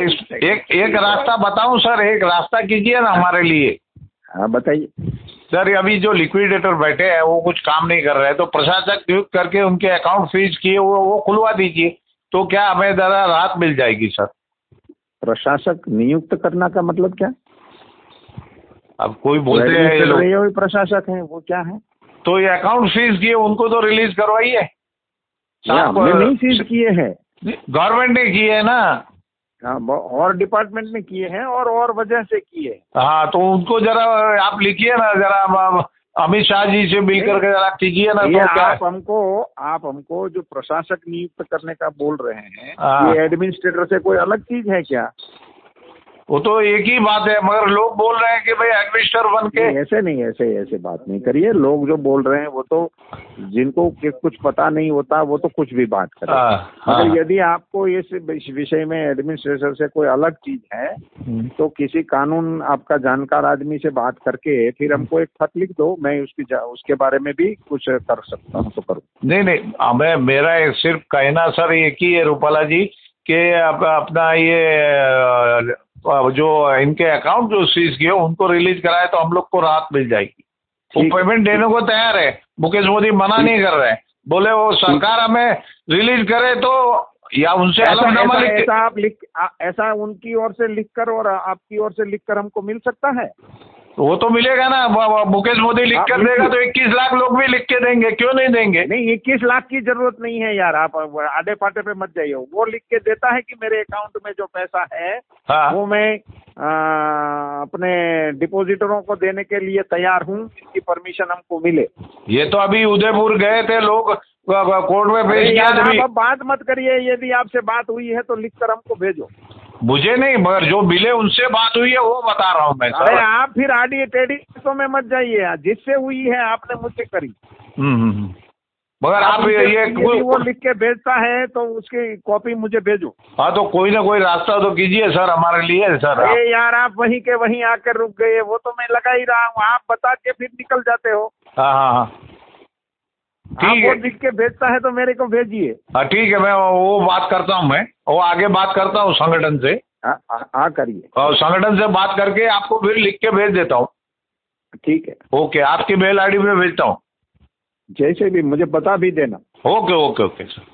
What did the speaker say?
एक रास्ता बताऊं सर, एक रास्ता कीजिए ना हमारे लिए। हाँ बताइए सर अभी जो लिक्विडेटर बैठे हैं वो कुछ काम नहीं कर रहे हैं, तो प्रशासक नियुक्त करके उनके अकाउंट फ्रीज किए वो खुलवा दीजिए, तो क्या हमें जरा राहत मिल जाएगी सर। प्रशासक नियुक्त करना का मतलब क्या? अब कोई बोलते हैं ये लोग, वही प्रशासक है, वो क्या है? तो ये अकाउंट फ्रीज किए उनको तो रिलीज करवाइए। हमने नहीं सीज किए हैं, गवर्नमेंट ने किए है ना। हाँ, और डिपार्टमेंट ने किए हैं और वजह से किए हैं। हाँ तो उनको जरा आप लिखिए ना, जरा अमित शाह जी से मिल करके जरा कीजिए ना। तो क्या आप हमको जो प्रशासक नियुक्त करने का बोल रहे हैं, हाँ। ये एडमिनिस्ट्रेटर से कोई अलग चीज है क्या? वो तो एक ही बात है, मगर लोग बोल रहे हैं कि भाई एडमिनिस्ट्रेटर बन के। ऐसे नहीं, ऐसे बात नहीं करिए। लोग जो बोल रहे हैं वो तो जिनको कुछ पता नहीं होता वो तो कुछ भी बात करें। मगर यदि आपको इस विषय में एडमिनिस्ट्रेटर से कोई अलग चीज है तो किसी कानून आपका जानकार आदमी से बात करके फिर हमको एक खत लिख दो, मैं उसके बारे में भी कुछ कर सकता हूँ तो करूँ। नहीं हमें मेरा सिर्फ कहना सर एक ही है रूपाला जी, कि अपना ये जो इनके अकाउंट जो सीज किए उनको रिलीज कराए तो हम लोग को राहत मिल जाएगी। वो पेमेंट देने को तैयार है, मुकेश मोदी मना नहीं कर रहे हैं, बोले वो सरकार हमें रिलीज करे तो या उनसे अलगनामा ऐसा उनकी ओर से लिखकर और आपकी ओर से लिखकर हमको मिल सकता है? वो तो मिलेगा ना, मुकेश मोदी लिख कर देगा तो 21 लाख लोग भी लिख के देंगे, क्यों नहीं देंगे? नहीं 21 लाख की जरूरत नहीं है यार, आप आधे पाटे पे मत जाइए। वो लिख के देता है कि मेरे अकाउंट में जो पैसा है वो मैं अपने डिपॉजिटरों को देने के लिए तैयार हूँ, इसकी परमिशन हमको मिले। ये तो अभी उदयपुर गए थे लोग, कोर्ट में पेश किया। आप बात मत करिए, यदि आपसे बात हुई है तो लिख कर हमको भेजो। मुझे नहीं, मगर जो मिले उनसे बात हुई है वो बता रहा हूँ मैं सर। अरे आप फिर आड़ी टेढ़ी तो में मत जाइए, जिससे हुई है आपने मुझसे करी। मगर आप ये वो लिख के भेजता है तो उसकी कॉपी मुझे भेजो। हाँ तो कोई ना कोई रास्ता तो कीजिए सर हमारे लिए सर। अरे यार आप वहीं के वहीं आकर रुक गए, वो तो मैं लगा ही रहा हूँ, आप बता के फिर निकल जाते हो। हाँ ठीक है, लिख के भेजता है तो मेरे को भेजिए। हाँ ठीक है, मैं वो बात करता हूँ, मैं वो आगे बात करता हूँ संगठन से। हाँ करिए, और संगठन से बात करके आपको फिर लिख के भेज देता हूँ। ठीक है, ओके, आपकी मेल आईडी में भेजता हूँ। जैसे भी मुझे बता भी देना। Okay okay okay sir.